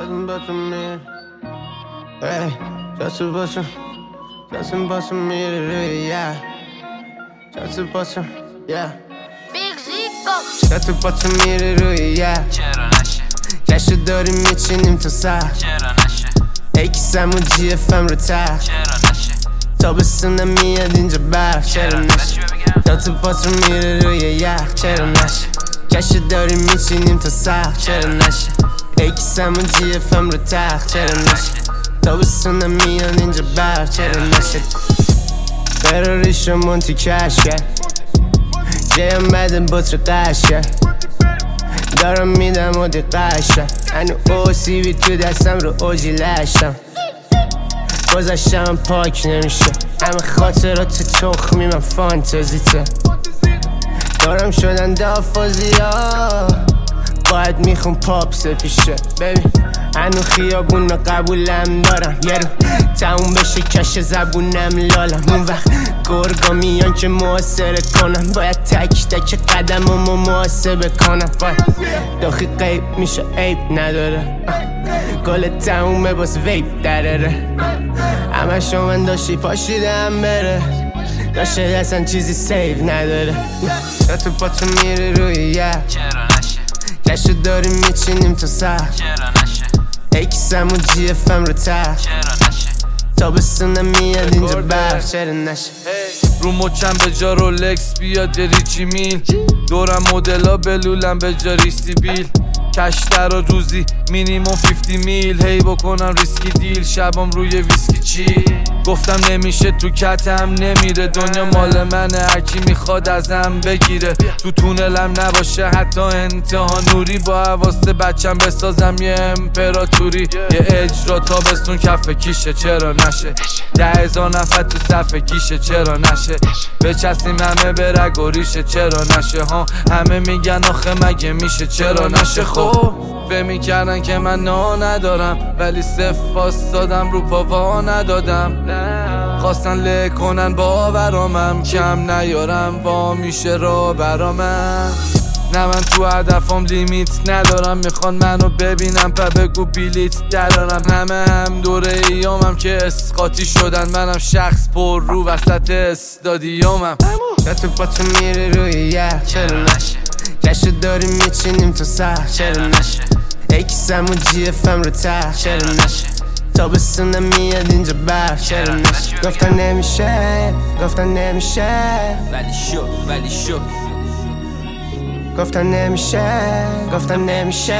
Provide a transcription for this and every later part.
Nothing but the me. Hey, just a button. Just a me, yeah. Just a button, yeah. Big Zico. Just a button me, yeah. چرا نشه جشو داریم میچینیم تا سر. چرا نشه اکسم و جی افم رو تر. چرا نشه تابستونم میاد اینجا برف. چرا نشه دات پاتر میره روی یخ. چرا نشه جشو داریم میچینیم تا سر. چرا نشه اکسم و جی افم رو تخت. چرا نشه تابستونم میاد اینجا برف. چرا نشه فراریش رو مونتی کش کرد. جیم بدن بطر قش کرد. دارم میدم و دقش کرد. هنو او سی وی تو دستم رو اوجی لشتم. گذشتم پاک نمیشه. همه خاطرات تخمی من فانتزیته. دارم شدن دافازی ها. باید میخون پاپس پیشه ببین هنو خیابون قبولم دارم. یه رو تموم بشه کش زبونم لالم. اون وقت گرگا میان که محاصره کنم. باید تک تک قدم و محاسبه کنم. باید داخل قیب میشه عیب نداره. گل تمومه باز ویب دراره. همه شما داشتی پاشیدم بره. داشته اصلا چیزی سیو نداره. تو پاتو میره روی یه چرا نشه جشو داریم میچینیم تا سر. چرا نشه اکسم و جی افم رو تر. چرا نشه تابستونم میاد اینجا برف. چرا نشه رو مچم به جا رولکس بیاد ریچی میل. دورم مدلا بلولم به جا ریستی بیل. کشتر و روزی مینیموم 50 میل. هی بکنم ریسکی دیل شبام روی ویسکی چی. گفتم نمیشه تو کتم نمیره. دنیا مال منه هرکی میخواد ازم بگیره. تو تونلم نباشه حتی انتها نوری. با حواست بچم بسازم یه امپراتوری. یه اجرا تابستون کف کیشه. چرا نشه 10,000 نفر تو صف کیشه. چرا نشه بچسیم همه به رگ و ریشه. چرا نشه ها همه میگن آخه مگه میشه. چرا نشه خب فهم میکردن که من ندارم ولی صف دادم رو پاوا ندادم. خواستن له کنن باورامم کم نیارم وا میشه را برامم. نه من تو هدفم لیمیت ندارم. میخوان منو ببینم پا بگو بیلیت درارم. همه هم دوره ایامم که اسقاطی شدن. منم شخص پر رو وسط استادیومم. تو پاتو میره روی یه. چرا نشه جشو داریم میچینیم تا سر. چرا نشه اکسم و جی افم رو تر. چرا نشه تابستونم میاد اینجا برف. چرا نشه گفتن نمیشه گفتن نمیشه ولی شو گفتن نمیشه گفتم نمیشه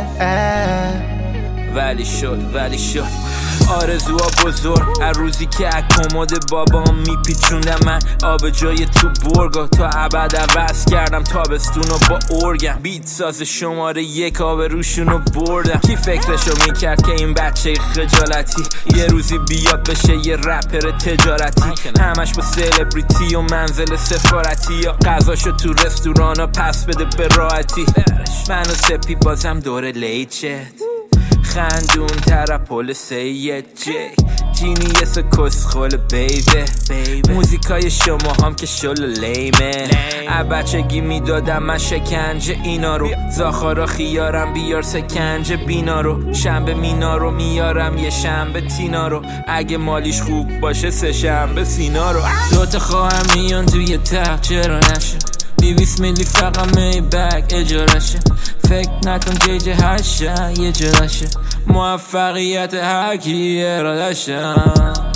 ولی شد آرزوها بزرگ از روزی که کمد بابام میپیچوندم. من آب جای تو برگا تا ابد عوض کردم تابستونو با ارگم. بیت ساز شماره 1 آب روشونو بردم. کی فکرشو میکرد که این بچه خجالتی یه روزی بیاد بشه یه رپر تجارتی. همش با سلبریتی و منزل سفارتی. یا غذاشو تو رستورانا پس بده به راحتی. منو سپی بازم دور لیچت خندون ترپل سید جی جینیس کسخول بیبه. موزیکای شما هم که شل لیمه. بچگی میدادم من شکنجه اینا رو. زاخارا خیارم بیار سکنجه بینا رو. شنبه مینا رو میارم یه شنبه تینا رو. اگه مالیش خوب باشه 3 شنبه سینا رو. دوتا خواهم میان توی تخت. چرا نشه 200 میلی فقط می بگ اجارشه. فکر نکن جیجه هشه یه جلشه. موفقیت هرکی ارادشه.